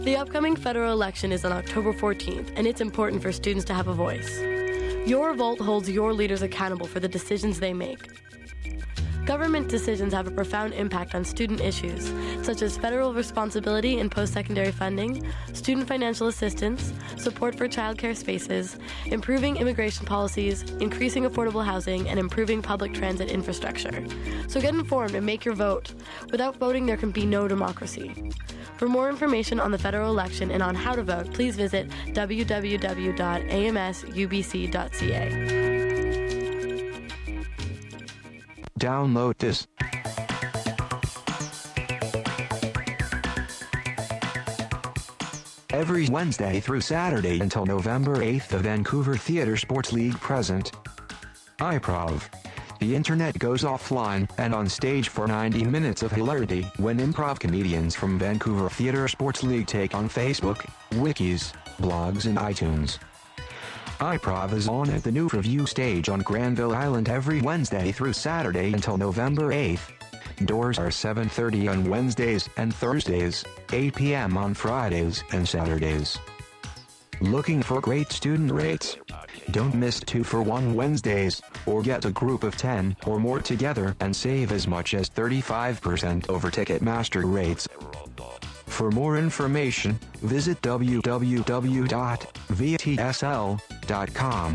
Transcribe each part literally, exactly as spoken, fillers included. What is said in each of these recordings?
The upcoming federal election is on October fourteenth, and it's important for students to have a voice. Your vote holds your leaders accountable for the decisions they make. Government decisions have a profound impact on student issues, such as federal responsibility in post-secondary funding, student financial assistance, support for childcare spaces, improving immigration policies, increasing affordable housing, and improving public transit infrastructure. So get informed and make your vote. Without voting, there can be no democracy. For more information on the federal election and on how to vote, please visit w w w dot a m s u b c dot c a. Download this. Every Wednesday through Saturday until November eighth, the Vancouver Theatre Sports League present iProv. The internet goes offline and on stage for ninety minutes of hilarity when improv comedians from Vancouver Theatre Sports League take on Facebook, wikis, blogs, and iTunes. iProv is on at the New Review stage on Granville Island every Wednesday through Saturday until November eighth. Doors are seven thirty on Wednesdays and Thursdays, eight p m on Fridays and Saturdays. Looking for great student rates? Don't miss two for one Wednesdays, or get a group of ten or more together and save as much as thirty-five percent over Ticketmaster rates. For more information, visit w w w dot v t s l dot com.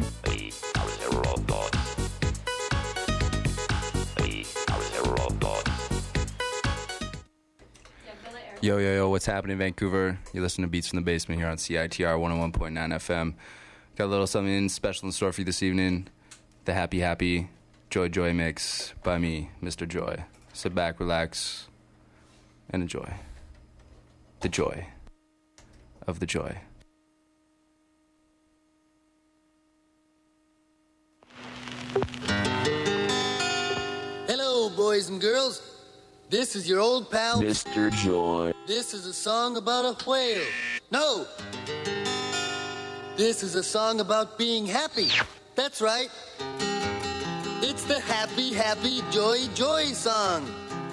Yo, yo, yo, what's happening, Vancouver? You're listening to Beats from the Basement here on C I T R one oh one point nine F M. Got a little something special in store for you this evening. The Happy Happy Joy Joy Mix by me, Mister Joy. Sit back, relax, and enjoy. The joy of the joy. Hello, boys and girls. This is your old pal, Mister Joy. This is a song about a whale. No! This is a song about being happy. That's right. It's the Happy, Happy, Joy, Joy song.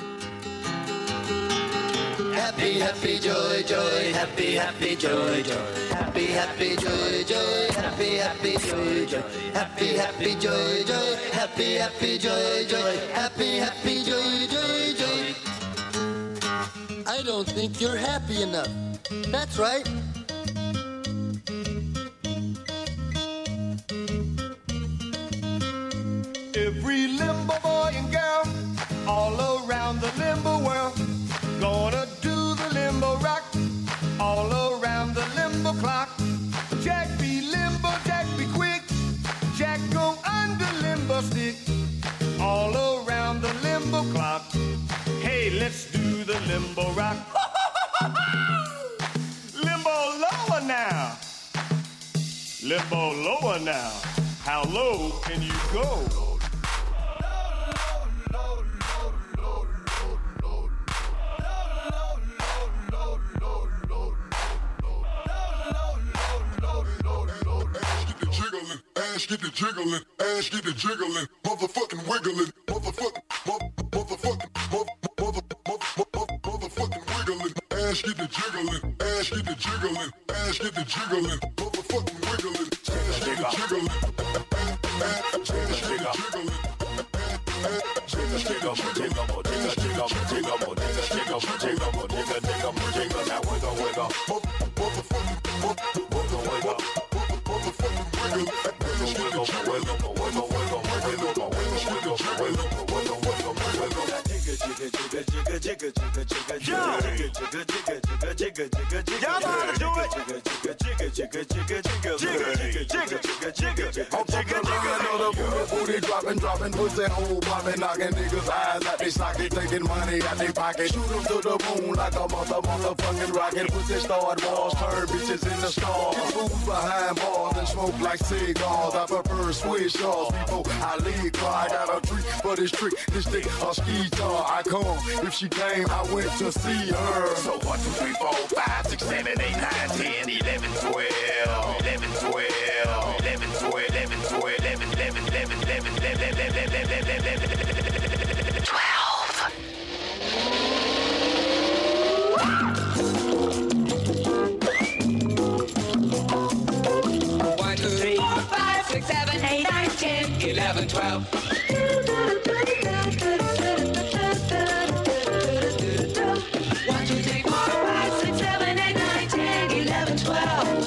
Happy, happy, joy, joy, happy, happy, joy, joy. Happy, happy, joy, joy, happy, happy, joy, joy. Happy, happy, joy, joy, happy, happy, joy, joy. Happy, happy, joy, joy, joy. I don't think you're happy enough. That's right. Every limbo boy and girl all around the limbo world gonna do the limbo rock all around the limbo clock. Jack be limbo, Jack be quick. Jack go under limbo stick all around the limbo clock. Hey, let's do the limbo rock. Limbo lower now. Limbo lower now. How low can you go? Ass get the jiggling, ass get the jiggling, motherfucking wiggling, motherfucking, mother, motherfucking, mother, mother, mother, mother, motherfucking wiggling, ass get the jiggling, ass get the jiggling, ass get the jiggling, motherfucking wiggling, ass get the jiggling, ass get the jiggling. Y'all know how to do it. Booty dropping, dropping, pussy hole popping, knocking niggas' eyes out they socket, taking money out they pocket. Shoot 'em to the moon like a mother, motherfucking rocket. Pussy start wars, turn bitches into stars. Get fools behind bars and smoke like cigars. I prefer swish shots before I leave. I got a treat for this trick, this dick a ski tar. I come, if she came, I went to see her. So one, two, three, four, five, six, seven, eight, nine, ten, eleven, twelve, eleven, twelve, eleven, twelve, eleven, twelve, eleven, eleven, eleven, eleven, eleven, eleven, eleven, twelve. eleven, twelve. One, two, three, four, five, six, seven, eight, nine, ten, eleven, twelve.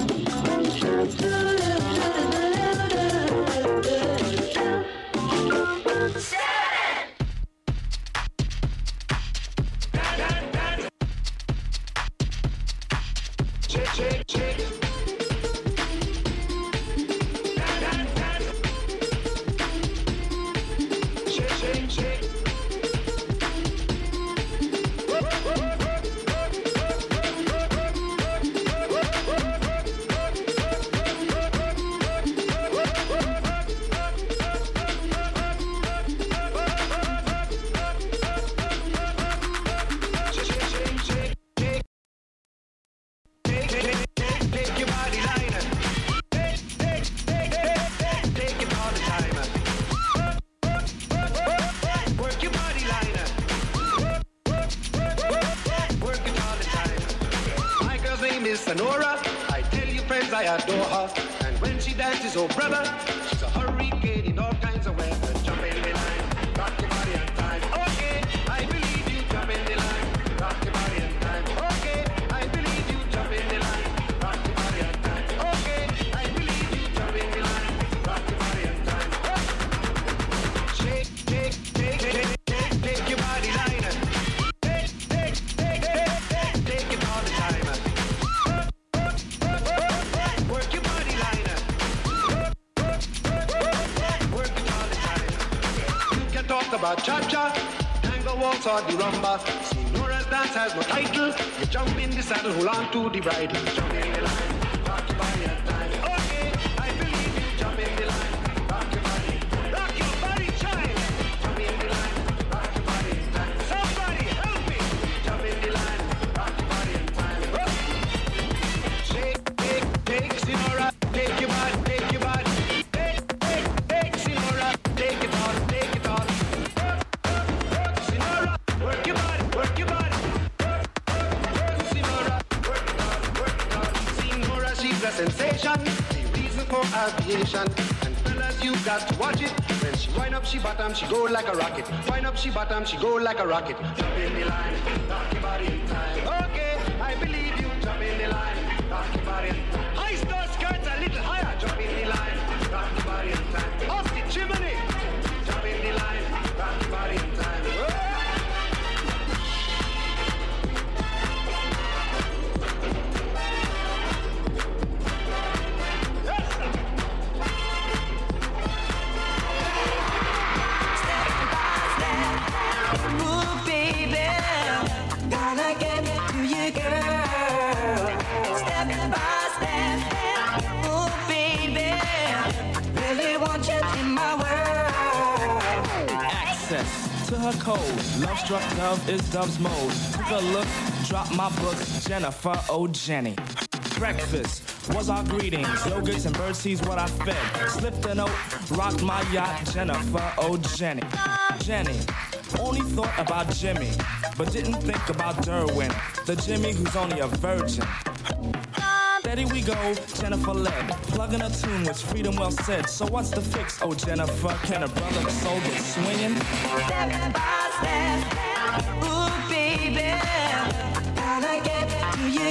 About cha-cha, tango waltz or the rumba. Senora's dance has no title. You jump in the saddle, hold on to the bridle. Jump in the line, rock your body and time. Okay, I believe you. Jump in the line, rock your body. Rock your body, child. Jump in the line, rock your body and time. Somebody help me. Jump in the line, rock your body and time. Oh. Shake, take, take, Senora, take your body, take your body. Take, take, take, Senora, take it all, take it all. Work your body, work your body. Work, work, work, Senora. Work it hard, work it hard. Senora, she's a sensation. The reason for aviation. And fellas, you got to watch it. When she wind up, she bottom, she go like a rocket. Wind up, she bottom, she go like a rocket. Jump in the line, rock your body in time. Okay, I believe you. Jump in the line, rock your body in time. High star skirts a little higher. Jump in the line, rock your body in time. Off the chimney. Jump in the line, rock your body in time. Oh. To her code, love struck dove is dove's mode. Took a look, drop my book, Jennifer, oh Jenny. Breakfast was our greetings, yogurts and birdseeds what I fed. Slipped a note, rocked my yacht, Jennifer, oh Jenny. Jenny only thought about Jimmy, but didn't think about Derwin, the Jimmy who's only a virgin. Steady we go, Jennifer led, plugging a tune which Freedom well said. So what's the fix, oh Jennifer? Can a brother soul get swinging? Step by step, ooh baby, gotta get to you,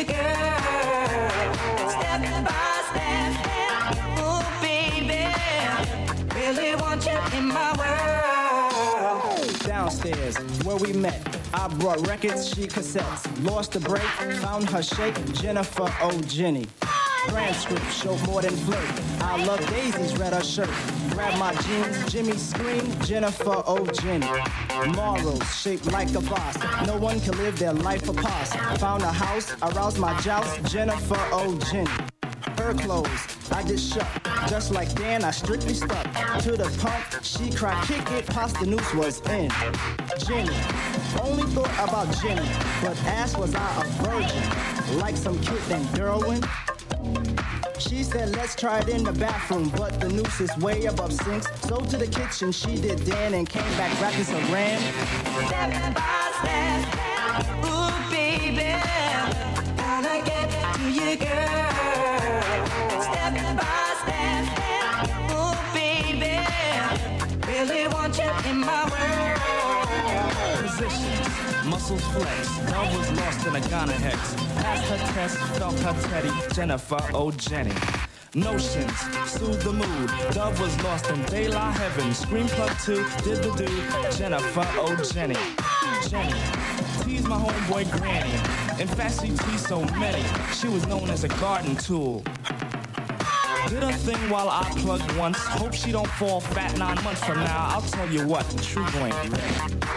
girl. Step by step, ooh baby, really want you in my world. Downstairs, where we met, I brought records, she cassettes. Lost the break, found her shake, Jennifer, oh Jenny. Transcript showed more than flirt. I love daisies, read her shirt. Grab my jeans, Jimmy scream, Jennifer, oh Jenny. Morals shaped like a boss. No one can live their life apart. Found a house, aroused my joust, Jennifer, oh Jenny. Her clothes, I just shut. Just like Dan, I strictly stuck to the pump. She cried, kick it, past the noose was in. Jenny, only thought about Jenny, but ass was I a virgin, like some kid named Derwin. She said, let's try it in the bathroom, but the noose is way above sinks. So to the kitchen, she did Dan and came back rapping some Ram. Step by step, ooh baby, gotta get to you, girl. Step by step, ooh baby, muscles flex. Dove was lost in a Ghana hex. Passed her test, felt her teddy. Jennifer O. Jenny. Notions, soothe the mood. Dove was lost in daylight heaven. Scream Club two, did the do. Jennifer O. Jenny. Jenny. Tease my homeboy Granny. In fact, she teased so many. She was known as a garden tool. Did a thing while I plugged once. Hope she don't fall fat nine months from now. I'll tell you what, the true ain't ready.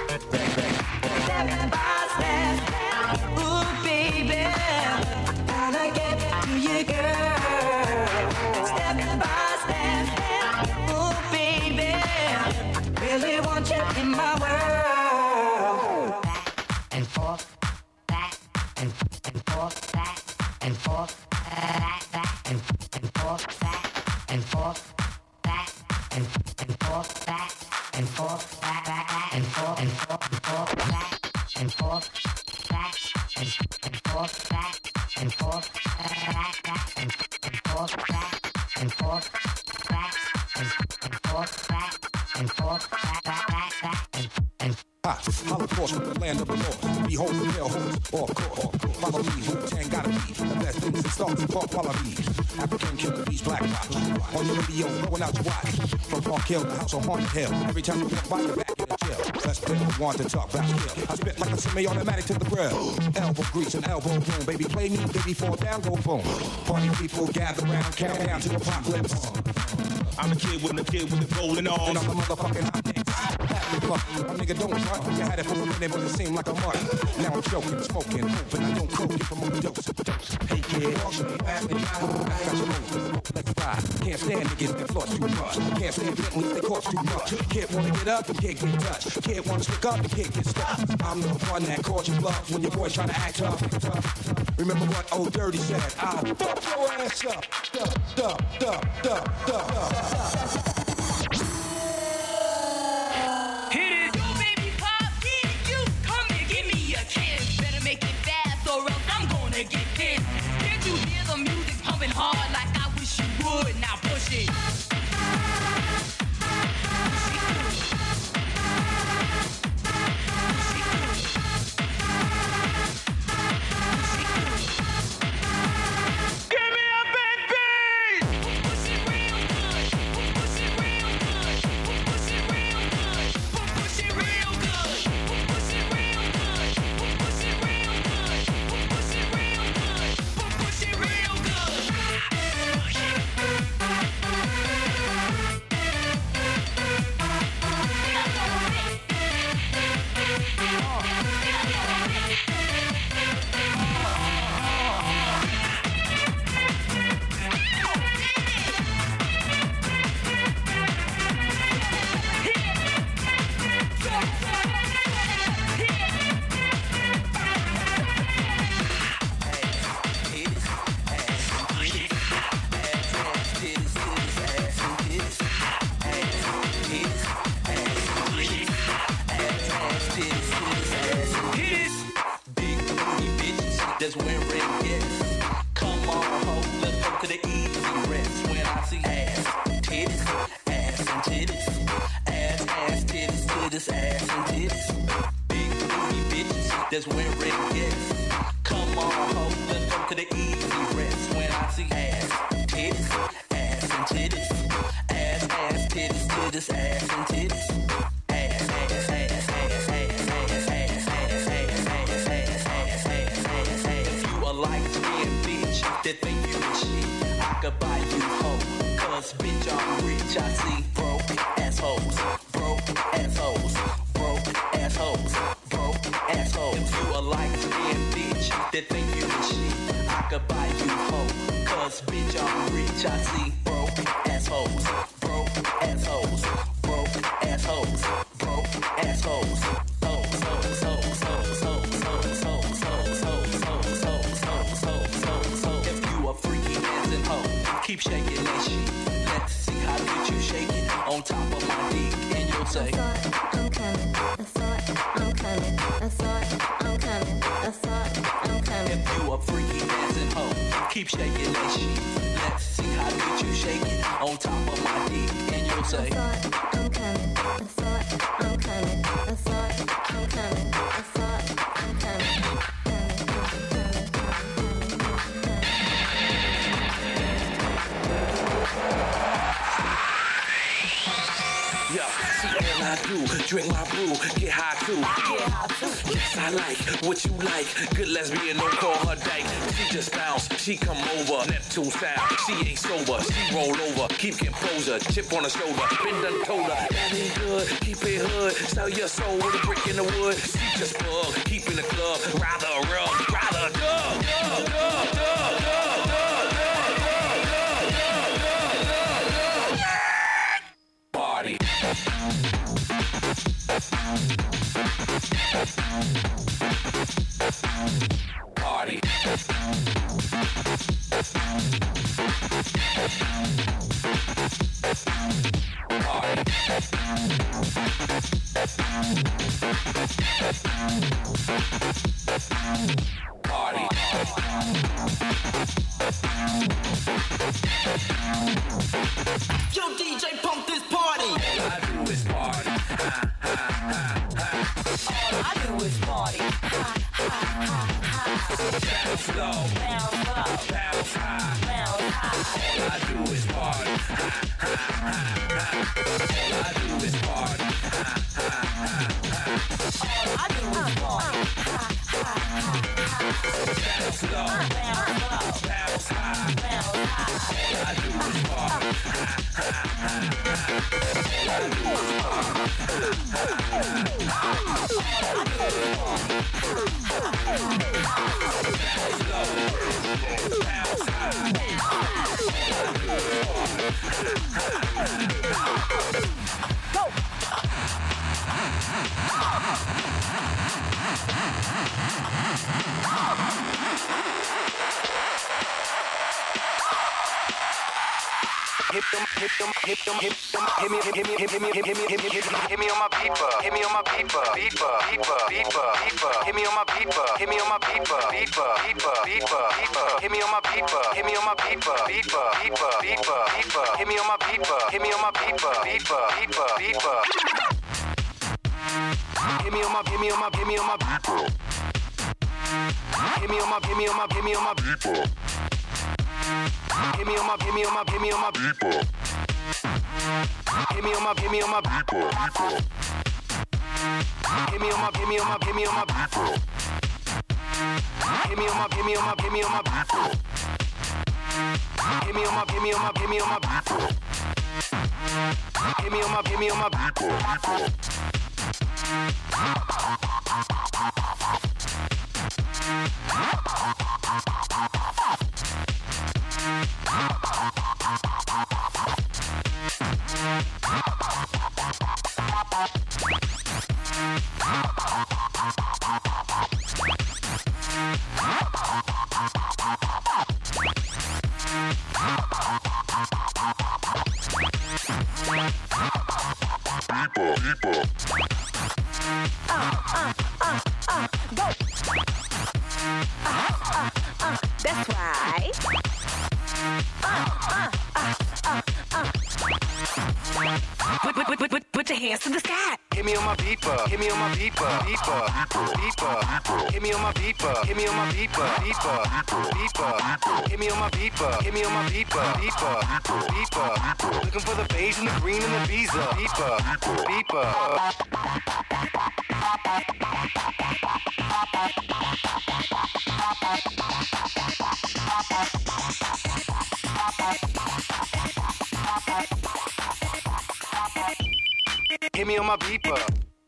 Step by step, ooh baby, gotta get to you, girl. Step by step, ooh baby, really want you in my world. Back and forth, back and and forth, back and forth, back back and and forth, back and forth, back and and forth, back and forth, back back and forth and forth and forth, back. And forth, back, and, and forth, back, and forth, back, back, and, and forth, back, and forth, back, and, and forth, back, and forth, back, back, back, back, and, and. Ha, Holocaust from the land of the Lord. Behold the pale horse, or court. Follow me, Wu-Tang gotta be the best things that start to pop wallabies. African killer bees, black rock. On your radio, going out to watch. From Park Hill, the house on Haunted Hill. Every time you walk by, you're back in the jail. Let's play the want to talk about skill. I spit like a semi-automatic to the grill. Elbow grease and elbow room. Baby, play me, baby, fall down, go boom. Party people gather round, count down to apocalypse. I'm a kid with a kid with the golden arms. And I'm the motherfucking hot nigga. My nigga don't front. You had it for a minute, but it seemed like a month. Now I'm choking, smoking, hoping I don't croak it from overdose. Hey kid, let's ride. Can't stand niggas that floss too much. Can't stand Bentleys that cost too much. Can't wanna get up and can't get touched. Can't wanna stick up and can't get stuck. I'm the one that caught you bluff when your boy try to act tough. Remember what old Dirty said? I'll fuck your ass up. Duh, duh, duh, duh, duh, duh. Hit it! Yo, baby, pop, need you. Come here, give me a kiss. Better make it fast or else I'm gonna get pissed. Can't you hear the music pumping hard like I wish you would? Now push it. That's where it gets. Come on, ho, let's go to the easy rest. When I see ass, titties, ass and titties, ass, ass, titties, titties, ass and titties. Big booty bitches, that's where it gets. Come on, ho, let's go to the easy rest. When I see ass, titties, ass and titties, ass, ass, titties, titties, ass and titties. Ass, ass, ass, ass, ass, ass, ass, ass, ass, ass, ass, ass, ass. If you a light-skinned bitch that think you the shit, I could buy you hoe. Cause bitch, I'm rich. I see broke assholes, broke assholes, broke assholes, broke assholes. If you a light-skinned bitch that think you the shit, I could buy you hoe. Cause bitch, I'm rich. I see broke assholes, broke assholes, broke assholes, broke assholes. So, so, so, so, so, so, so, so, so, so, so, so, so, so, so. If you a freaky dancing hoe, keep shaking that shit. Let's see how good you shake it on top of my dick in your you'll say, I'm coming, I thought I'm coming, I thought I'm coming, I thought I'm coming. if you a freaky dancing hoe, keep shaking that shit. Let's see how good you shake it on top of my dick. And you'll say, I'm coming, I thought I'm coming, I thought I'm coming, I thought I'm coming. Yeah, see all I do, drink my brew, get high too. Get high too. Yes, I like what you like. Good lesbian, don't call her dyke. She just bounce, she come over, Neptune style. She ain't sober, she roll over, keep composure, chip on her shoulder, been done told her. That ain't good, keep it hood, sell your soul with a brick in the wood. She just bug, keep in the club, rather rub, rather dug, dug, dug, dug, dug, dug. Party. Party. Party. yo D J, pump this party. All I do is party. Ha, ha, ha, ha. All I do is party. Ha, ha, ha, ha. Bounce low. Bounce low. Bounce high. Bounce high. All I do is party. Ha, ha, ha, ha. All I do is party. Ha, ha, ha, ha. All I do is party. Ha, ha, ha, ha. Bounce low. Bounce low. Bounce high. Bounce high. All I do is party. Ha, ha, ha, ha. All I do is party. Ha, ha, ha, ha. All I do is party. Ha, ha, ha, ha. Bounce low. Bounce high. All I do is party. Ha, ha, ha, ha. Hit them, hit them, hit them, hit them, hit me, hit me, hit me, hit me, hit me, hit me, hit me on my beeper, hit me on my beeper, beeper, beeper, beeper, beeper, hit me on my beeper, hit me on my beeper, beeper, beeper, beeper, beeper, hit me on my beeper, hit me on my beeper, beeper, beeper, beeper, beeper, hit me on my beeper, hit me on my beeper, beeper, beeper, beeper. Hit me on my, hit me on my, hit me on my beeper. Hit me on my, hit me on my, hit me on my beeper. Hit me on my, hit me on my, hit me on my beeper. Hit me on my, hit me on my beeper. Hit me on my, hit me on my, hit me on my beeper. Hit me on my, hit me on my, hit me on my beeper. Hit me on my, hit me on my, hit me on my beeper. Hit me on my, hit me on my beeper. That's right. Put, put, put, put, put your hands to the sky. Hit me on my beeper, hit me on my beeper, beeper, beeper, hit me on my beeper, hit me on my beeper, beeper, beeper, hit me on my beeper, hit me on my beeper, beeper, beeper, looking for the beige and the green and the visa, beeper, beeper. Hit me on my beeper.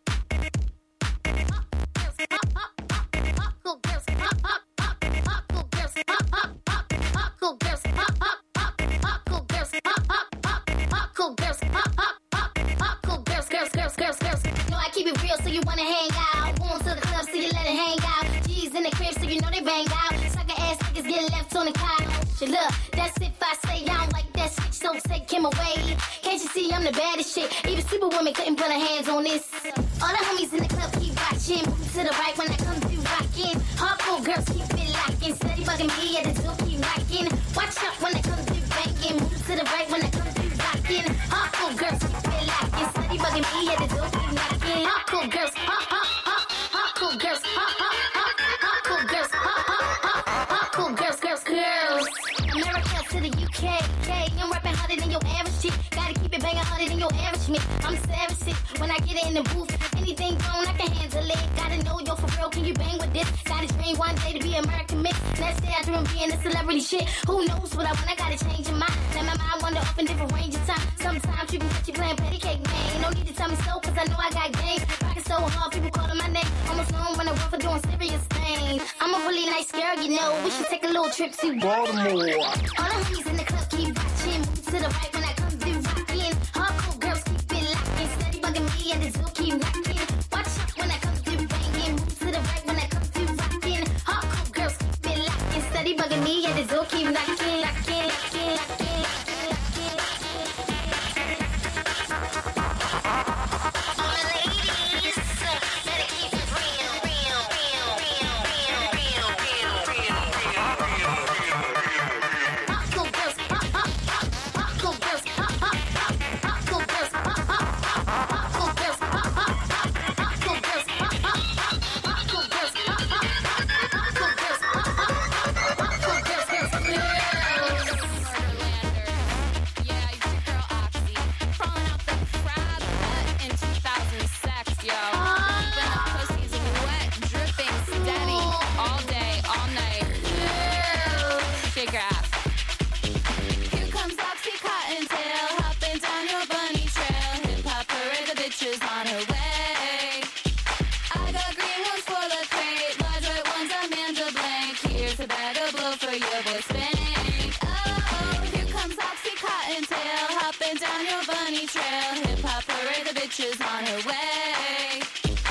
So you wanna hang out, going to the club so you let it hang out. G's in the crib so you know they bang out. Sucker ass niggas get left on the couch. you. Look, that's if I say I don't like that switch, so take him away. Can't you see I'm the baddest shit? Even superwoman couldn't put her hands on this. All the homies in the club keep watching. Move to the right when I come through rocking. Hardcore girls keep it locking. Steady bugging me at the door, keep knocking. Watch out when I come through banging. Move to the right when I come through rocking. Hardcore girls keep it locking. Steady bugging me at the door, keep knocking. Hardcore girls, hot, hot, hot. Hardcore girls, hot, hot, hot. Hardcore girls, hot, hot, hot. Hardcore girls, girls, girls. America to the U K, K. I'm rapping harder than your average chick. Gotta keep it banging harder than your average me. I'm savage sick when I get it in the booth. Anything wrong, I can handle it. Gotta know yo for real, can you bang with this? Got a dream one day to be American mix. Next day I dream being a celebrity shit. Who knows what I want? I gotta change your mind. Let my mind wander off in different range of time. Sometimes you can catch you playing patty cake, man. No need to tell me so, cause I know I got game. Rockin' so hard, people calling my name. Almost known when I run for doing serious things. I'm a really nice girl, you know. We should take a little trip to Baltimore. All the homies in the club keep watching. Move to the right when I come through rockin'. Hardcore girls keep it locking. Steady bugging me and the zoo keep knocking. Watch out when I come through banging. Move to the right when I come through rockin'. Hardcore girls keep it locking. Steady bugging me and the zoo keep knocking, knocking, knocking, knocking. On her way.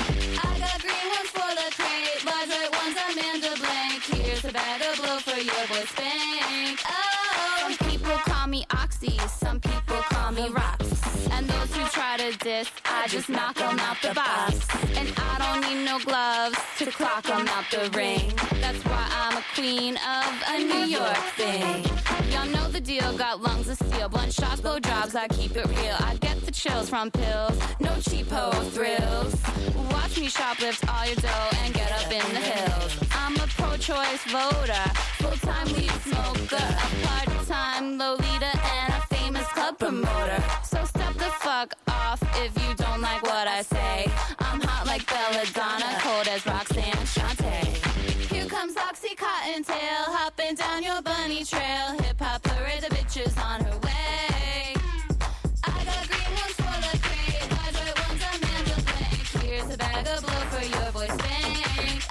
I got green ones for the crate, large white ones Amanda Blank. Here's a bag of blow for your boy Spank. Oh, some people call me Oxy, some people call me Rocks. And those who try to diss, I just knock them out the box. And I don't need no gloves to clock them out the ring. That's why I'm a queen of a New York thing. Y'all know the deal, got lungs of steel. Blunt shots, blow jobs, I keep it real. I get the chills from pills, no cheapo thrills. Watch me shoplift all your dough and get up in the hills. I'm a pro-choice voter, full-time weed smoker, a part-time Lolita and a famous club promoter. So step the fuck off if you don't like what I say. I'm hot like Belladonna, cold as Roxanne Shante. Here comes Oxy Cottontail, hopping down your bunny trail. Hip-hop parade, the bitches on her way. I got green ones for the crate, large white ones Amanda Blank. Here's a bag of blow for your boy Spank.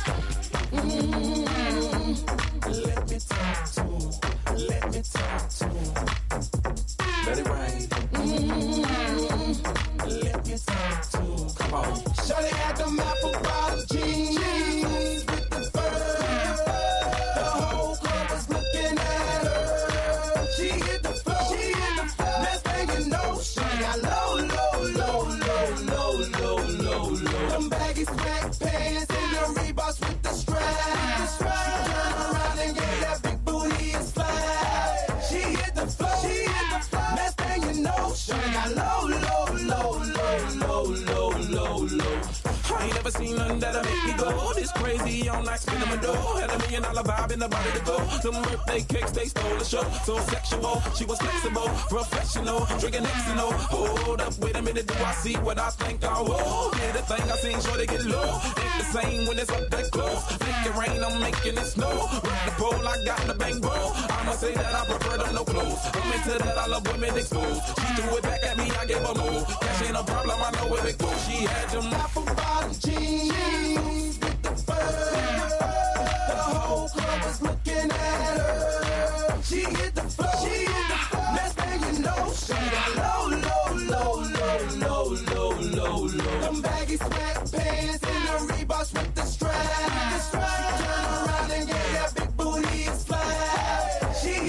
Mm-hmm. Let me talk to him. Let me talk to him. Let it rain. Mm-hmm. Let me talk to him. Come on. Shawty had them apple bottom jeans with the fur. The whole club was looking at her. She hit the floor. She hit the floor. Next thing you know, she got low, low, low, low, low, low, low, low. Them baggy sweat pants and the Reeboks with the strap. She turned around and gave that big booty a slap. She hit the floor. She hit the floor. Next thing you know, she got low, low, low, low, low, low, low, low. I ain't never seen nothing that'll make me go this crazy on like spinning my dough. Had a million dollar vibe in the body to go. Them birthday cakes, they stole the show. So sexual, she was flexible, professional, drinking Xano. Hold up, wait a minute, do I see what I think I will? Yeah, the thing I seen, sure they get low. Ain't the same when it's up that close. Make it rain, I'm making it snow. Rock the pole, I got the bang bro. I'ma say that I prefer them no clothes. I'm into that, I love women exposed. She threw it back at me, I gave her more. Cash ain't a problem, I know where it goes. She had them apple bottom jeans with the fur. The whole club was looking at her. She hit the floor. She hit the floor. Next thing you know, she got low, low, low, low, low, low, low, low. Them baggy sweatpants and the Reeboks with the strap. She turned around and gave that big booty a slap. She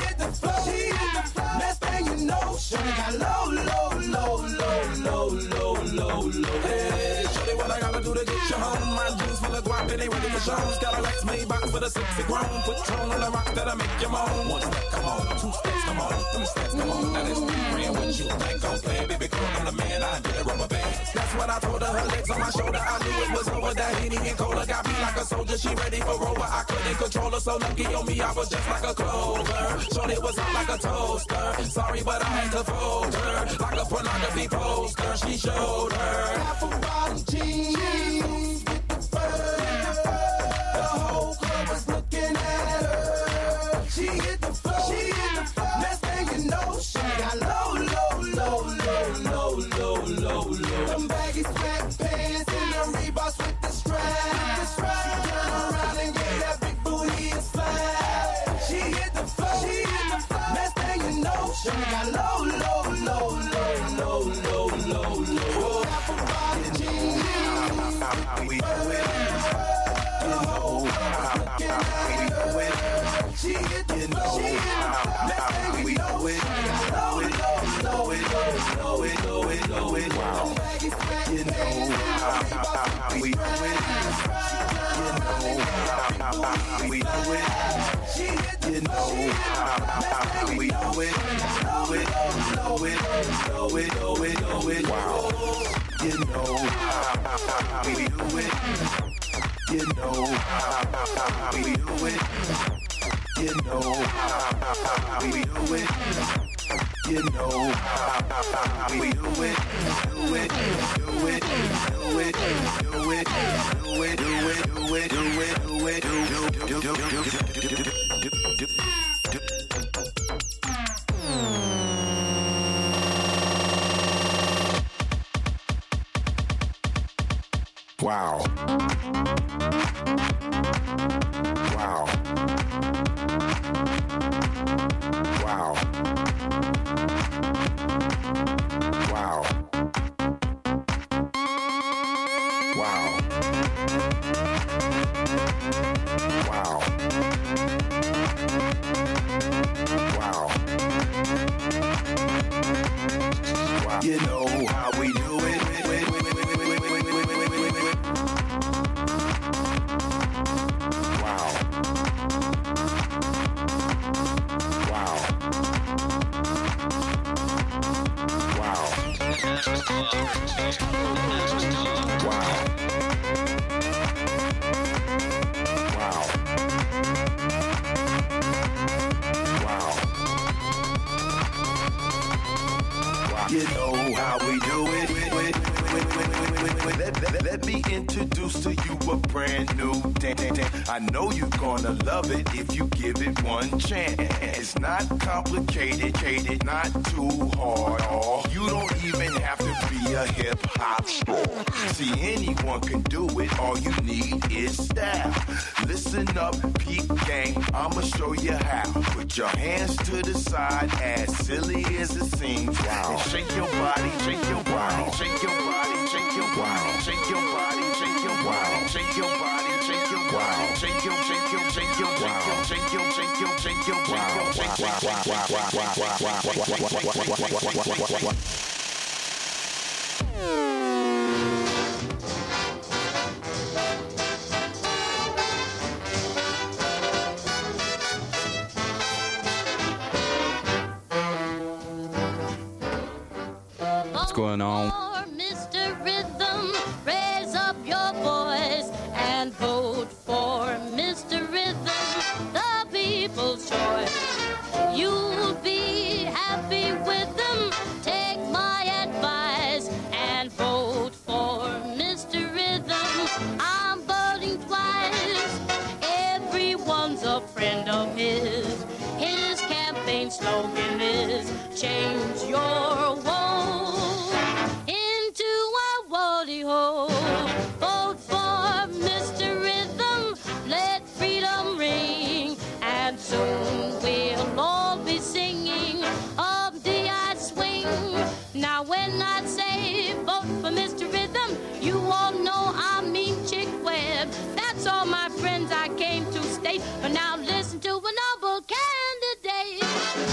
the guap and they ready for shows. Cadillacs made box for the sexy grown. Put tone on the rocks that'll make you moan. One step, come on. Two steps, come on. Three steps, come on. Now that's three grand. What you think I'm playing? Baby girl, I'm the man. I did a rubber band. That's what I told her. Her legs on my shoulder. I knew it was over. That Henny and Cola got me like a soldier. She ready for Rover. I couldn't control her. So lucky on me, I was just like a clover. Shorty was hot like a toaster. Sorry, but I had to fold her. Like a pornography poster. She showed her. Half a bottle jeans with the fur. The whole club was looking at her. She hit the floor. She hit the floor. Next thing you know, she got low, low, low, low, low, low, low, low. Them baggy sweatpants and the Reeboks with the strap. The strap. She turned around and gave that big booty a slap. She hit the floor. She hit the floor. Next thing you know, she got low, low, low, low, low, low, low, low. Half a bottle jeans. How we do it? You know how we do it. She hit the floor. She hit the floor. Next thing you know, she got low, low, low, low, low, low, low, low. Wow. You know how we do it. You know how we do it. You know how we do it. Do it, do it, do it, do it, do it. Wow. You know how we do it. You know how we do it. You know how we do it. You know how we do it. Do it, do it, do it, do it, do it, do it, do it, do it, do it, do do do do do do. Wow. Wow. Wow. Wow. Wow. Wow. Wow. Wow. You know how we do it. Wow. Wow. Wow. Wow. Wow. Wow. You know how we do it. Let, let, let me introduce to you a brand new dance. I know you're gonna love it if you give it one chance. It's not complicated, cated, not too hard. Oh, you don't even have to be a hip hop star. See, anyone can do it. All you need is style. Listen up, peep gang. I'ma show you how. Put your hands to the side, as silly as it seems. Wow. And shake your body, shake your body, shake your body, shake your body, shake your body, shake your body, shake your body, shake your body, shake your, shake your, shake your, shake your, shake your, shake your, shake your, shake your, What's going on? Mister Rhythm, raise up your voice and vote for Mister Rhythm, the people's choice. You'll be happy with them. Take my advice and vote for Mister Rhythm. I'm voting twice. Everyone's a friend of his. His campaign slogan is change your woes into a woody hole. Vote for Mister Rhythm, let freedom ring, and soon we'll all be singing of the I swing. Now when I say vote for Mister Rhythm, you all know I mean Chick Webb. That's all, my friends, I came to state. But now listen to a noble candidate.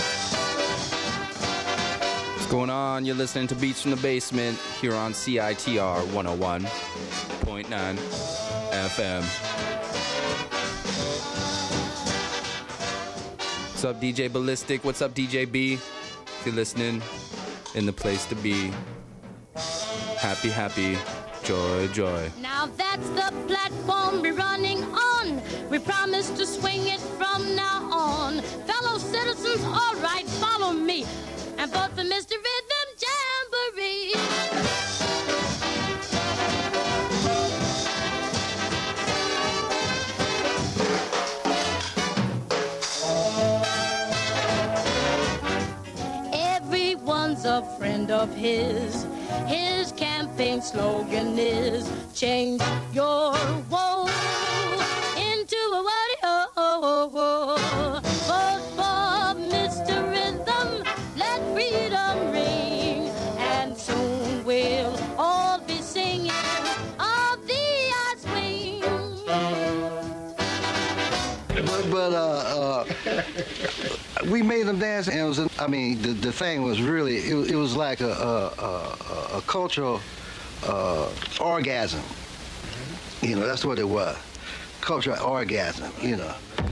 What's going on? You're listening to Beats from the Basement here on C I T R one oh one point nine F M. What's up, D J Ballistic? What's up, D J B? If you're listening, in the place to be. Happy, happy, joy, joy. Now that's the platform we're running on. We promise to swing it from now on. Fellow citizens, all right, follow me and vote for Mister Rhythm Jamboree. Everyone's a friend of his. His campaign slogan is change your woe into a what? Vote for Mister Rhythm, let freedom ring, and soon we'll all be singing of the ice wing. But, but uh, uh, we made them dance, and it was, I mean, the, the thing was really, it, it was like a, a, a, a cultural uh, orgasm. You know, that's what it was. Cultural orgasm, you know.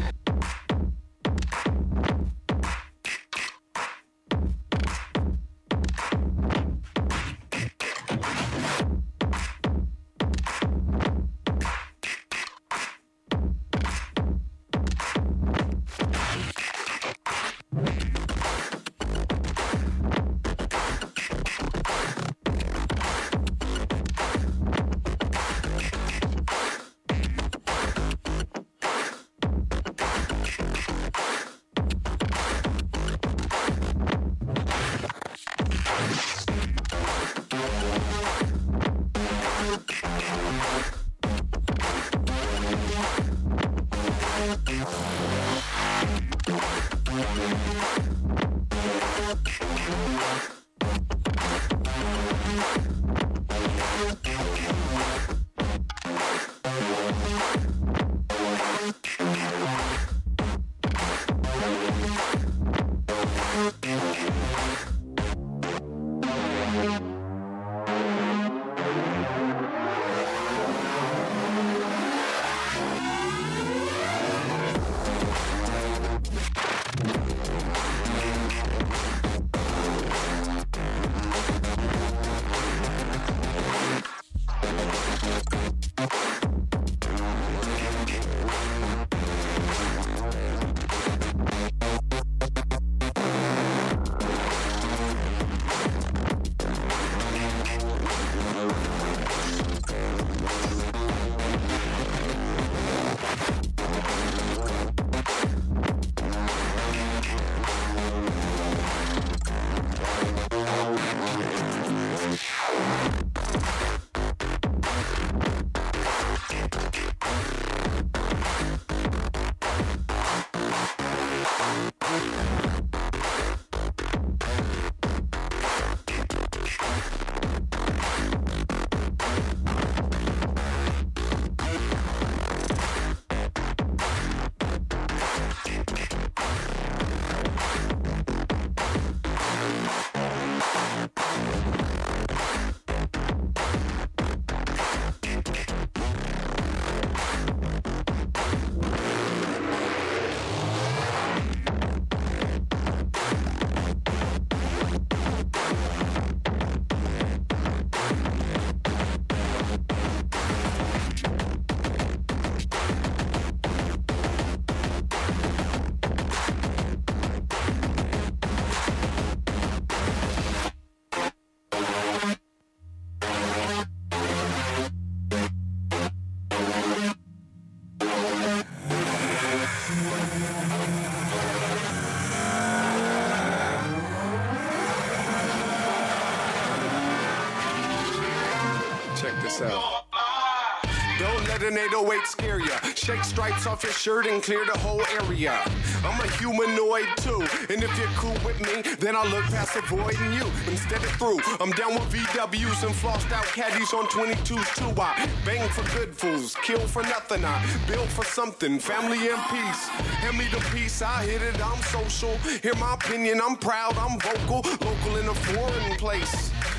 Don't let an eight oh eight scare ya. Shake stripes off your shirt and clear the whole area. I'm a humanoid too, and if you're cool with me, then I'll look past avoiding you instead of through. I'm down with V Ws and flossed out caddies on twenty-twos too. I bang for good fools, kill for nothing. I build for something, family and peace. Hand me the peace, I hit it, I'm social. Hear my opinion, I'm proud, I'm vocal, local in a foreign place.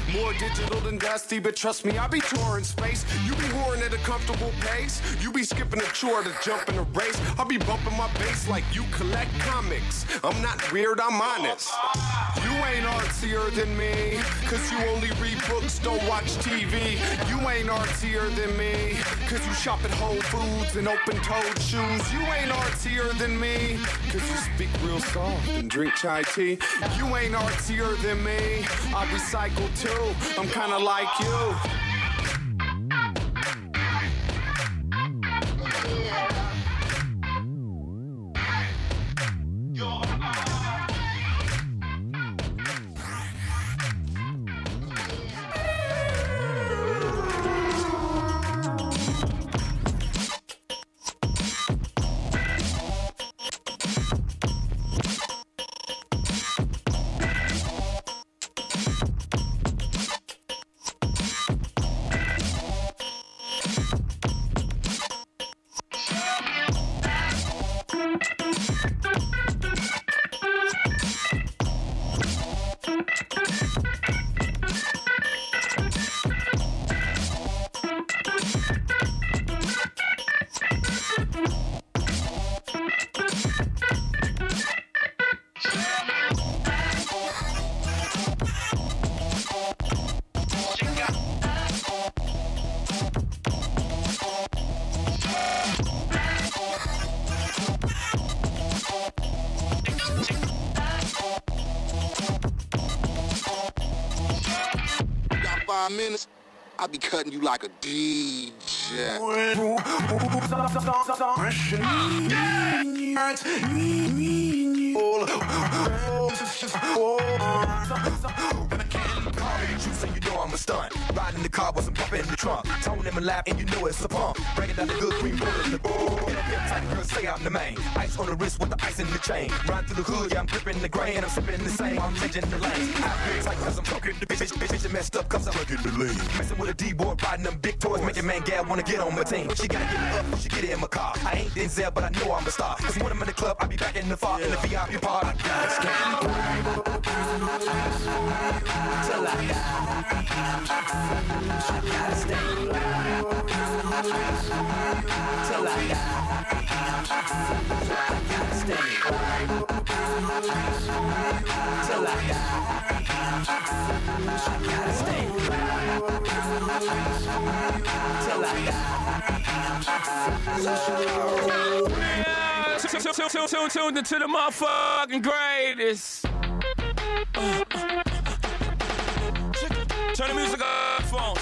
More digital than Dusty, but trust me, I be touring space. You be whoring at a comfortable pace. You be skipping a chore to jump in a race. I be bumping my bass like you collect comics. I'm not weird, I'm honest. You ain't artsier than me, cause you only read books, don't watch T V. You ain't artsier than me, cause you shop at Whole Foods and open-toed shoes. You ain't artsier than me, cause you speak real soft and drink chai tea. You ain't artsier than me, I recycle too, I'm kinda like you. Minutes, I be cutting you like a D J. So you know I'm a stunt. Riding the car with some pump in the trunk. Tone in my lap and you know it's a pump. Breaking down the good green roller in the bowl. Type of girl say I'm the main. Ice on the wrist with the ice in the chain. Ride through the hood, yeah, I'm gripping the grain. I'm sipping the same, I'm changing the lane. I feel tight cause I'm talking the bitch. Bitch, bitch, messed up cause I'm looking the lane. Messing with a D-boy, riding them big toys. Make your man gal wanna get on my team. She gotta get it up, she get it in my car. I ain't Denzel, but I know I'm a star. Cause when I'm in the club, I be back in the far. In the V I P part, I gotta scan. Till I die. I gotta stay till I die. I gotta stay till I die. I gotta stay till I die. Tune, tune, tune, tune, tune into the motherfucking greatest. Uh, uh. Turn the music up, phones.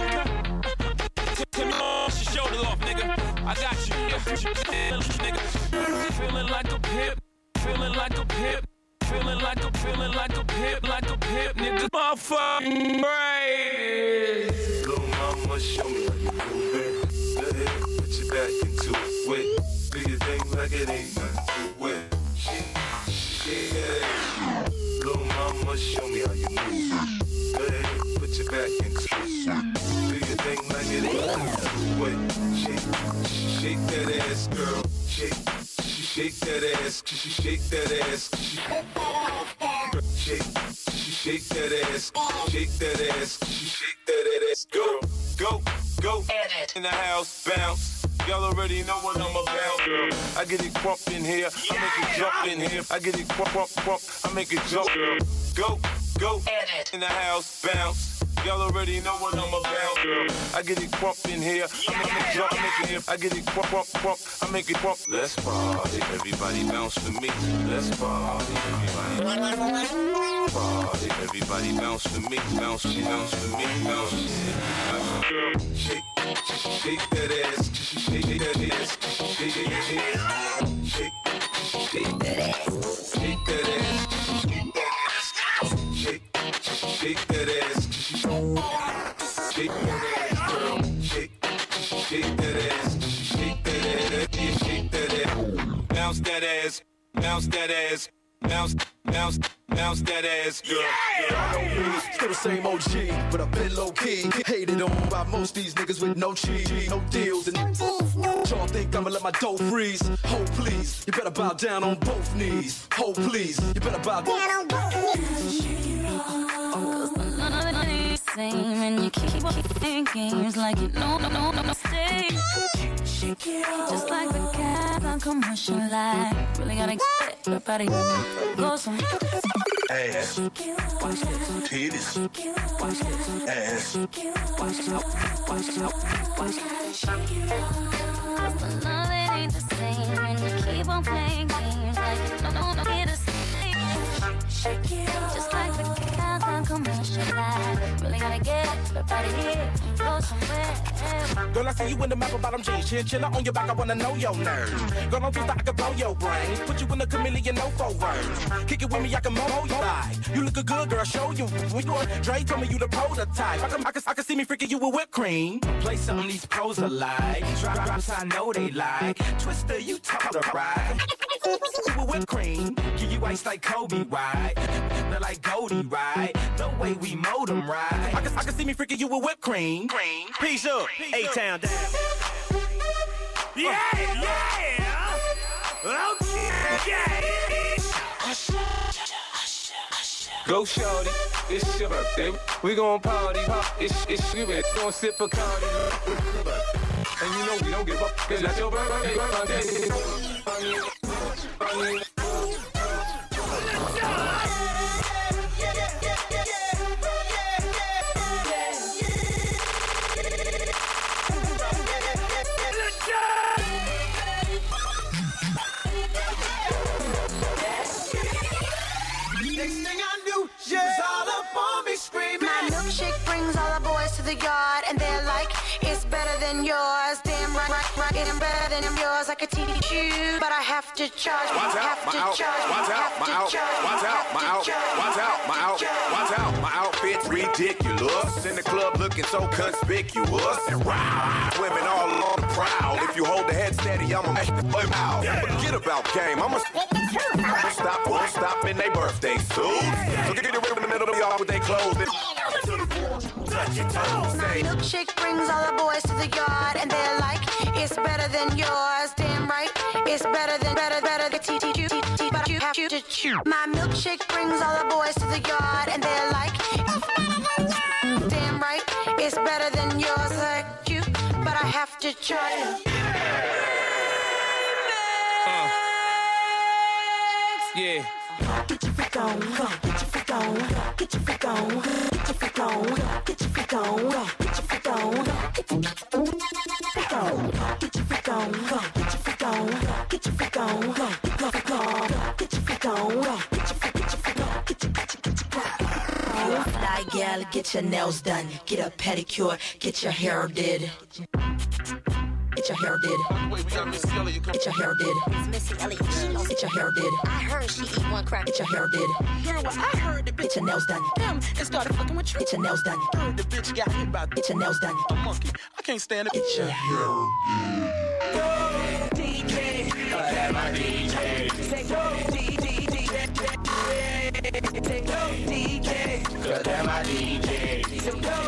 Take your shoulders off, nigga. I got you, nigga. Feeling like a pimp, feeling like a pimp, feeling like a, feeling like a pimp, like a pimp, nigga. Motherfucking great. Little mama, show me how you move it. Go ahead, put your back into it. Wait, do your thing like it ain't nothing to it. Shit, shit. Little mama, show me how you move it. Go ahead. Put your back into it. Do your thing like it ain't. Wait, shake, shake that ass, girl. Shake, shake that ass. Shake that ass. Shake, shake that ass. Shake that ass. Shake that ass. Go, go, go. In the house, bounce. Y'all already know what I'm about, girl. I get it crump in here. I make it jump in here. I get it crump, crump, crump. I make it jump, girl. Go, go. In the house, bounce. Y'all already know what I'm about, girl. I get it crump in here. I make it jump, I make it, I get it crump, crump, crump. I make it crump. Let's party, everybody bounce for me. Let's party, everybody. Party, everybody bounce for me. Bounce, she bounce for me. Bounce, girl, shake, shake that ass, shake that ass, shake that ass, shake, shake that ass, shake that ass, shake, shake that ass. Shake that ass, girl. Shake, shake that ass. Shake that ass. Yeah, shake that ass. Bounce that ass. Bounce that ass. Bounce, bounce, bounce that ass, girl. Yeah, still the same O G, but I've been low key. Hated on by most these niggas with no cheese, no deals, and y'all think I'ma let my dough freeze? Ho, please, you better bow down on both knees. Ho, please, you better bow down on both knees. same, and you keep on playing games like you know, no, no, no, no, stay. Shake it off. Just like the cat on commercial line. Really gotta get up out of here. Go some ass. Watch this. Titties. Watch this. Ass. Watch this. Watch this. Watch this. But love it ain't the same, and you keep on playing games like you know, no, no, get a stay. Shake it off. Just like the cat on commercial line. Really gotta get up out of here and go somewhere. Girl, I see you in the map bottom jeans, chinchilla on your back, I wanna know your nerves. Girl, don't twist, I can blow your brains. Put you in a chameleon, no four words. Kick it with me, I can mow you like. You look a good girl, show you. When you're Dre, told me you the prototype. I can, I can, I can see me freaking you with whipped cream. Play something these pros are like. Drop drops, I know they like. Twister, you taught to ride. With whipped cream, give you ice like Kobe, right? They're like Goldie, right? The way we mold them, right? I can, I can see me freaking you with whipped cream. Cream. Peace up, A-Town down. Yeah, yeah. Okay, yeah. Go shorty, it's your birthday. We gon' party, it's it's you ain't gon' sip a cardi. And you know we don't give up, cause that's your birthday. My milkshake brings all the boys to the yard, and they're like, it's better than yours. Damn right, right, right, it's better than yours. I could teach you, but I have to charge. Watch out, my out, watch out, my out, watch out, my out, watch out, my out, watch out, my outfit's ridiculous. In the club looking so conspicuous. And wow, women all on the prowl. If you hold the head steady, I'ma make the flip out. Forget about game, I'ma stop, won't stop in they birthday suits. So get rid of the middle of y'all with they clothes. My milkshake brings all the boys to the yard, and they're like, it's better than yours. Damn right, it's better than better, better than teach you, teach, but you have to chew. My milkshake brings all the boys to the yard, and they're like, damn right, it's better than yours, like you, but I have to charge. Uh. Yeah. Get your freak on, go. Get your freak on, go. Get your freak on, go. Get your freak on, go. Get your freak on, go. Get your freak on, go. Get your freak on, get your freak on, go. Get your freak on, go. Get your freak on, go. Go, go, go. Get your freak on, go. Get your freak, get your freak on, get your, get your, get your freak on. You a fly gal, get your nails done, get a pedicure, get your hair did. Get your hair did. Get your hair did. Missy Elliott, she knows. Get your hair did. I heard she eat one crack. Get your hair did. Girl, well, I heard the bitch Get your nails done. Them and started fucking with you. Get your nails done. Heard the bitch got hit by. Get your nails done. A monkey. I can't stand it. Get your hair did. D J, uh, my D J. Say go, D D D. Say go, D J. Cause that my D J. So go.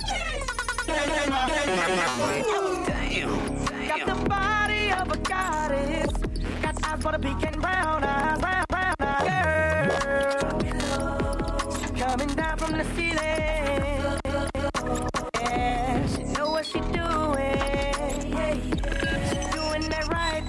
Damn. Got the body of a goddess. Got eyes for the pink and brown eyes, brown, brown eyes. Girl, she coming down from the ceiling. Yeah, she know what she doing. She doing that right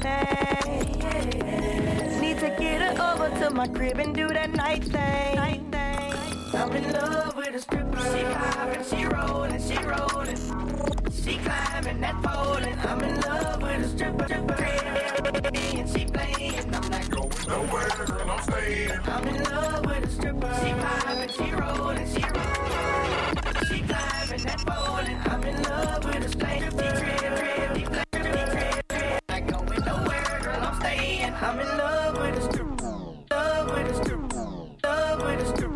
thing. Need to get her over to my crib and do that night thing. Night thing. I'm in love with a stripper. She climbing, she rolling, she rolling. She climbing that pole and I'm in love with a stripper, stripper. And she playing, I'm not going nowhere, girl, I'm staying. I'm in love with a stripper. She climbing, she rolling, she rolling. She climbing that pole and I'm in love with a stripper. Not going nowhere, girl, I'm staying. I'm in love with a stripper. Love with a stripper. Love with a stripper.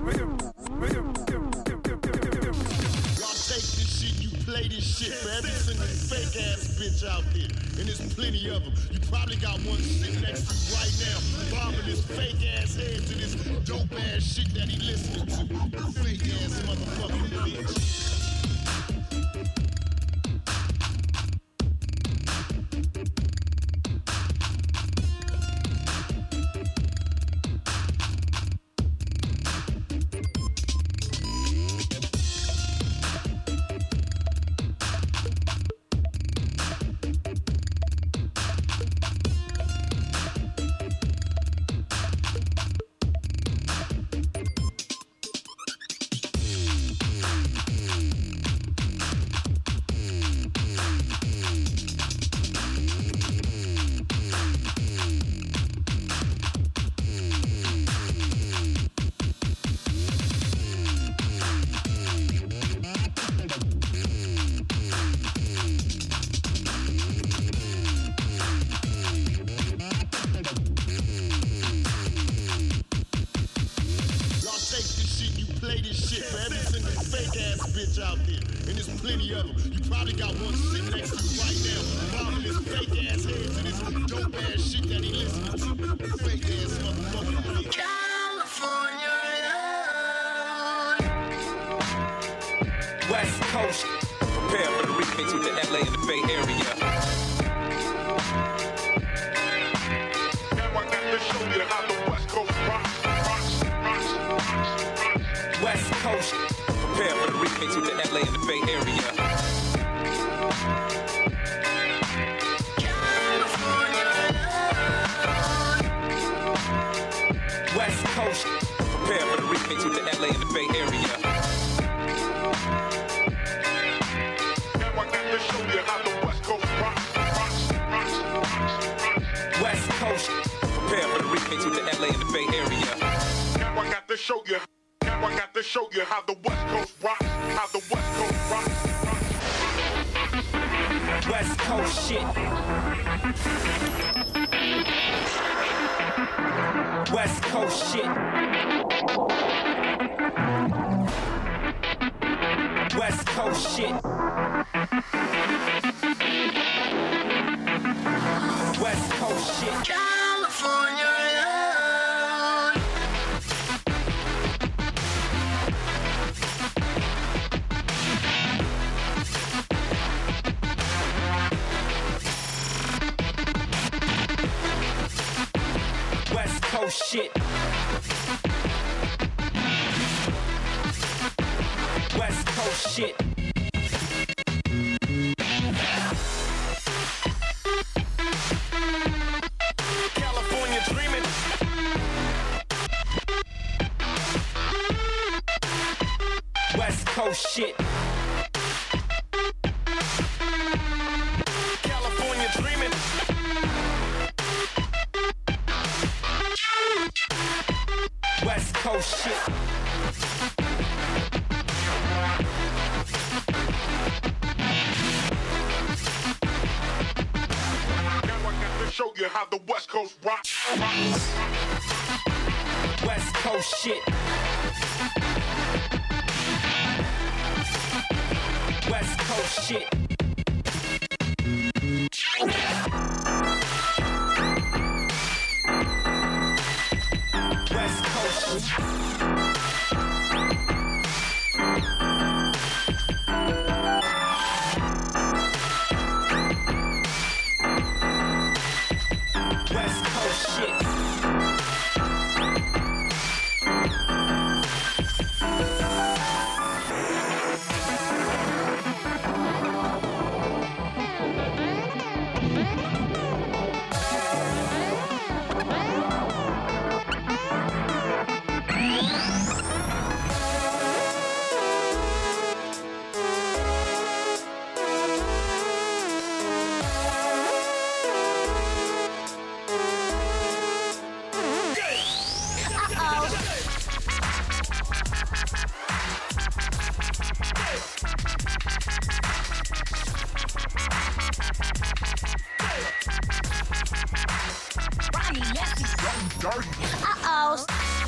Play this shit for every single fake ass bitch out there. And there's plenty of them. You probably got one sitting next to you right now, bobbing his fake ass head to this dope ass shit that he listening to. Fake ass motherfucking bitch. ass bitch out there, and there's plenty of them. You probably got one sitting next to you right now, bobbing his fake ass head to this dope ass shit that he listening to. Fake ass motherfucker. California. West Coast, prepare for the remix with the L A and the Bay Area. Now I got to show you how the West Coast rocks, rocks, rocks, rocks. West Coast, prepare for the remix with the L A and the Bay Area. West Coast, prepare for the remix with the L A and the Bay Area. Now I got to show you how the West Coast rocks, rocks, rocks, rocks. West Coast, prepare for the remix with the L A and the Bay Area. Now I got to show you, now I got to show you how the West Coast rocks, how the West Coast rocks, rocks. West Coast shit. West Coast shit. West Coast shit. West Coast shit. California. West Coast shit. West Coast shit. California dreaming. West Coast shit. California dreaming. West Coast shit. Show you how the West Coast rocks. West Coast shit. West Coast shit. West Coast shit. West Coast shit. Uh-oh.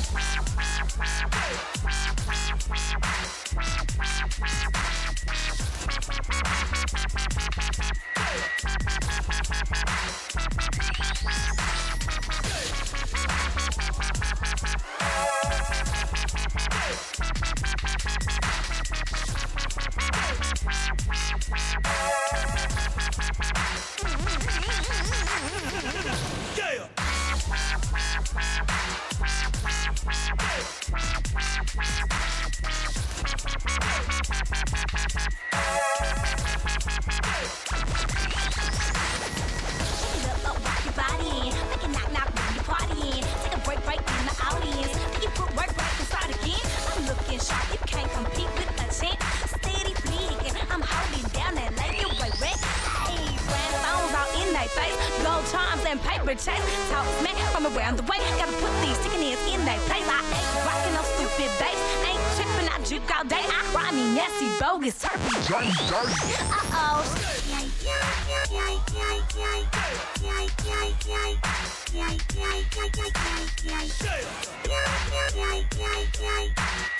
Paper chase, talk smack from around the way. Gotta put these chicken ears in their place. I ain't rockin' no stupid bass. Ain't trippin', I juke all day. I rhyme me nasty, bogus, turpy, dirty, dirty. Uh-oh.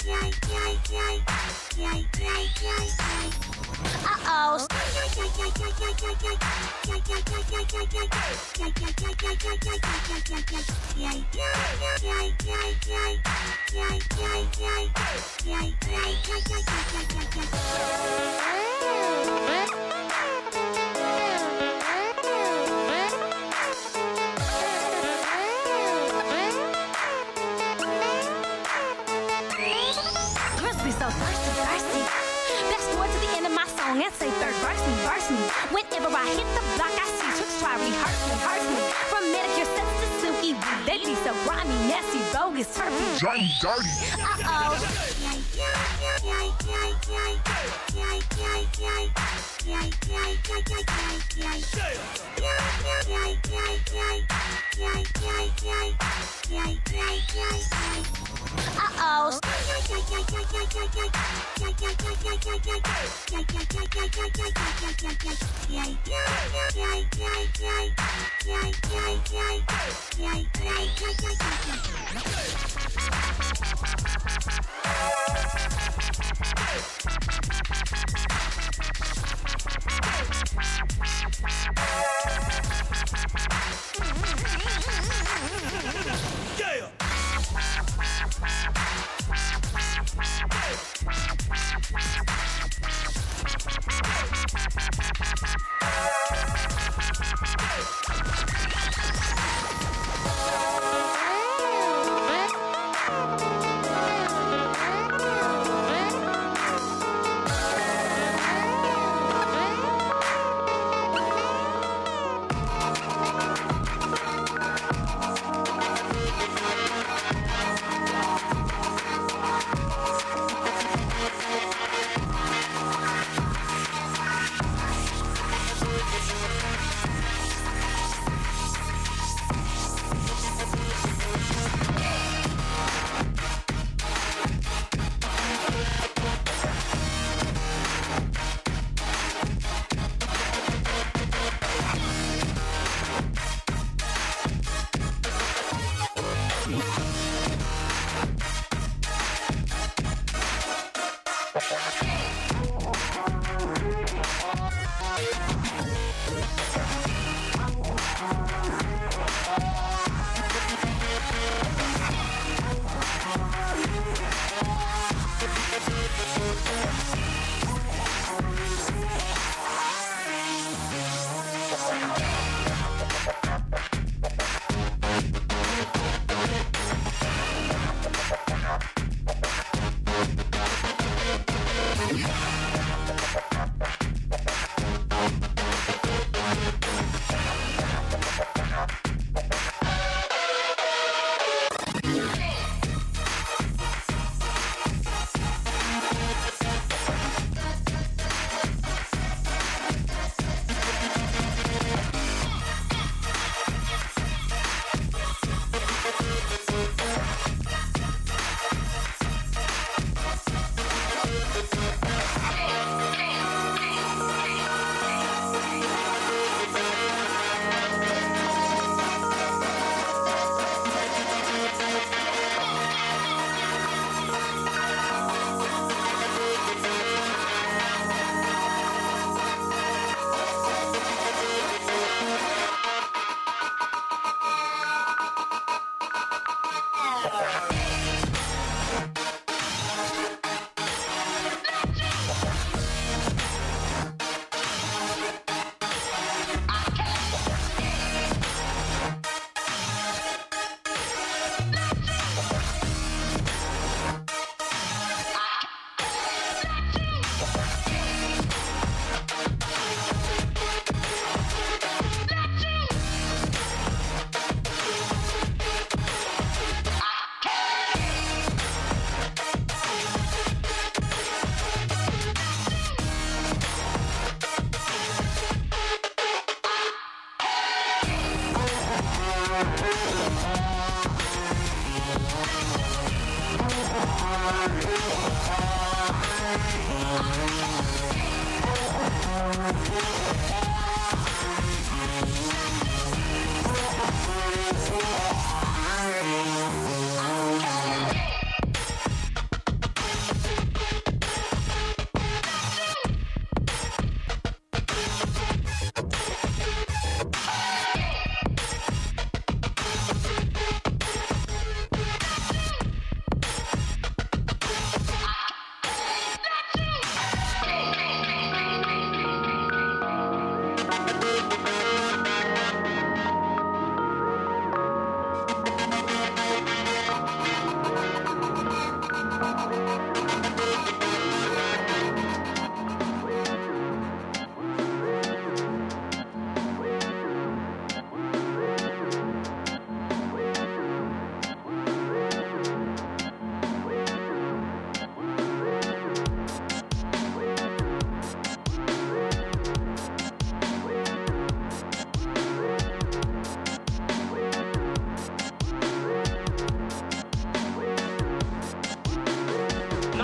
Uh-oh. Girls be so thirsty, thirsty. Fast forward to the end of my song and say third verse me, verse me. Whenever I hit the block, I see tricks try rehearse me, rehearse me. From manicure sets to silky beat, they be so grimy, nasty, bogus, turkey. Johnny dirty. Uh-oh. Uh-oh.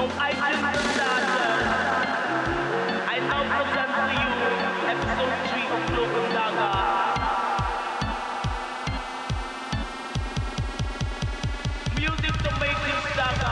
I didn't start. I now present to you episode three of Local Daga. Music to make this daga.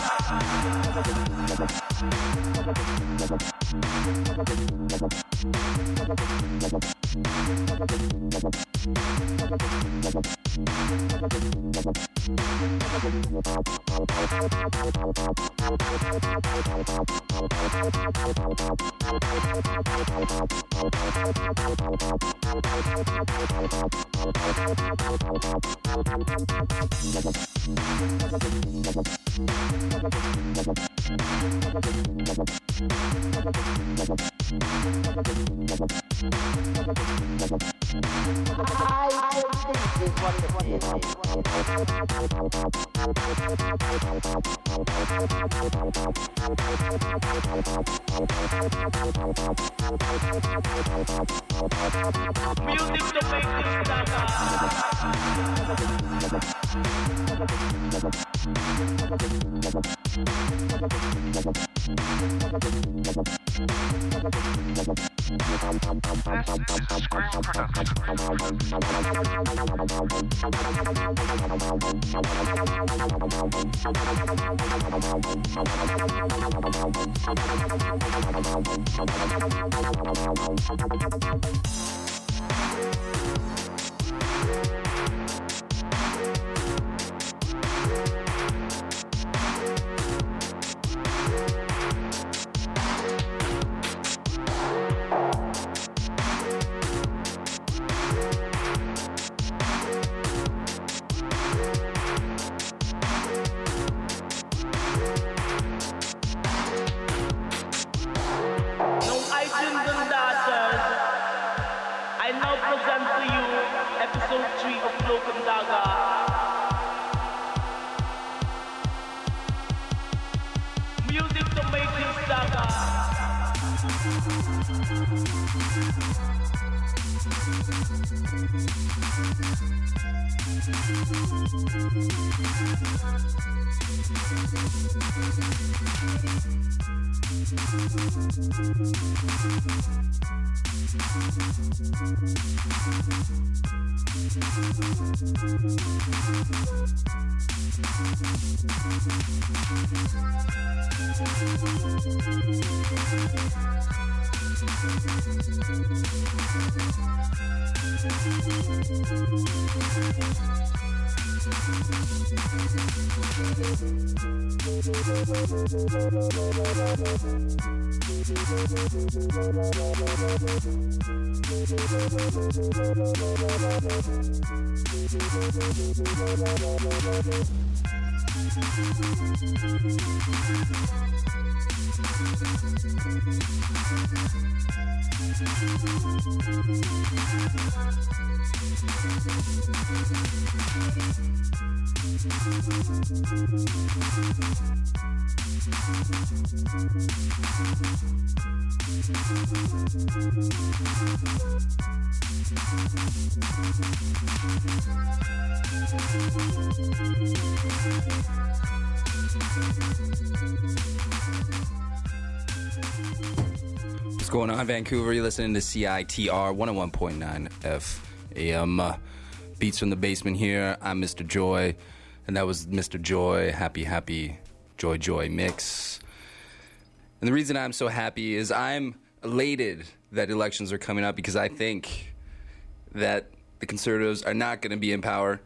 Music to make this daga. I now present to you episode three of Local Daga. Music to make this daga. What's going on, Vancouver? You're listening to C I T R one oh one point nine F M. Uh, Beats from the Basement here. I'm Mister Joy, and that was Mister Joy, Happy Happy Joy Joy Mix. And the reason I'm so happy is I'm elated that elections are coming up because I think that the Conservatives are not going to be in power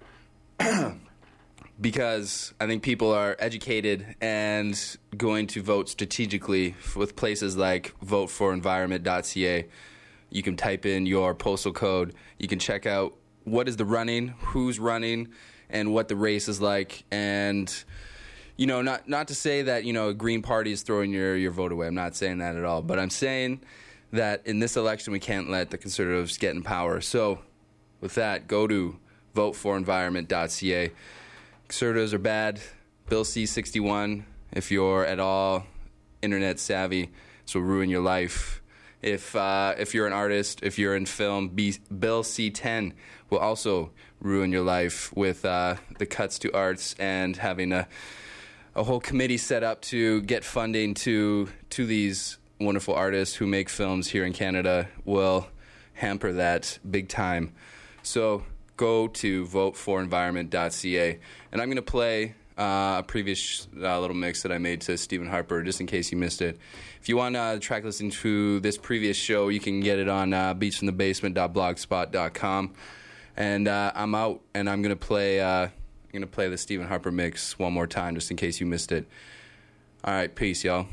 because I think people are educated and going to vote strategically with places like vote for environment dot c a. You can type in your postal code. You can check out what is the running, who's running, and what the race is like. And, you know, not not to say that, you know, a Green Party is throwing your, your vote away. I'm not saying that at all. But I'm saying that in this election, we can't let the Conservatives get in power. So with that, go to vote for environment dot c a. Conservatives are bad. Bill C sixty-one, if you're at all internet savvy, this will ruin your life. If uh, if you're an artist, if you're in film, B- Bill C ten will also ruin your life with uh, the cuts to arts and having a a whole committee set up to get funding to to these wonderful artists who make films here in Canada will hamper that big time. So go to vote for environment dot c a, and I'm going to play uh, a previous uh, little mix that I made to Stephen Harper, just in case you missed it. If you want uh, track listing to this previous show, you can get it on uh, beats from the basement dot blogspot dot com. And uh, I'm out, and I'm going to play... Uh, I'm going to play the Stephen Harper mix one more time, just in case you missed it. All right, peace, y'all.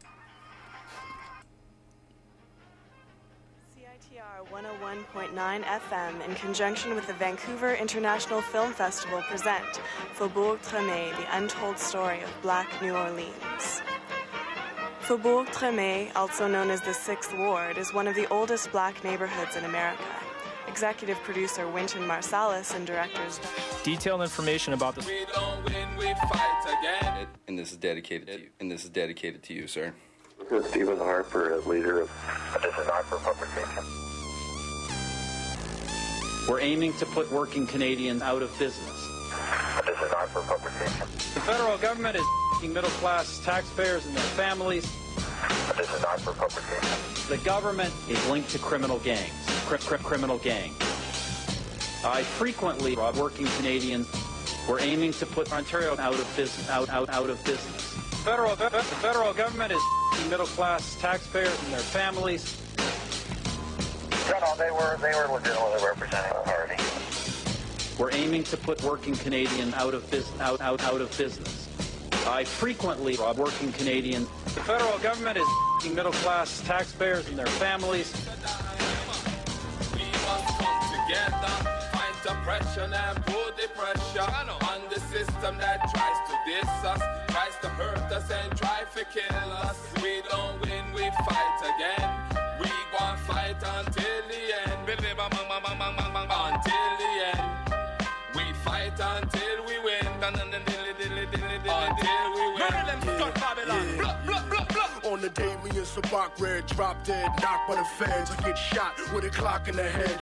C I T R one oh one point nine F M, in conjunction with the Vancouver International Film Festival, present Faubourg Treme, the untold story of Black New Orleans. Faubourg Treme, also known as the Sixth Ward, is one of the oldest black neighborhoods in America. Executive producer Wynton Marsalis and directors... Detailed information about the... We don't win, we fight again. And this is dedicated to you. And this is dedicated to you, sir. This is Stephen Harper, leader of This is Harper Publication. We're aiming to put working Canadians out of business. This is Harper Publication. The federal government is f***ing middle-class taxpayers and their families. This is Harper Publication. The government is linked to criminal gangs. Cri- cri- criminal gangs. I frequently rob working Canadians. We're aiming to put Ontario out of business. Out, out, out of business. Federal, the federal government is f***ing middle-class taxpayers and their families. No, no, they were they were legitimately representing the party. We're aiming to put working Canadians out of business. Out, out, out of business. I frequently rob working Canadians. The federal government is f***ing middle-class taxpayers and their families. We must come together, fight oppression and put the pressure on the system that tries to diss us, tries to hurt us and try to kill us. We don't win, we fight again. We gon' fight until the end. Until the end. We fight until we win. Until we win. Murder them, start Babylon. Blah, blah, blah, blah. On the day me and Sabak Red drop dead, knocked by the feds. I get shot with a clock in the head.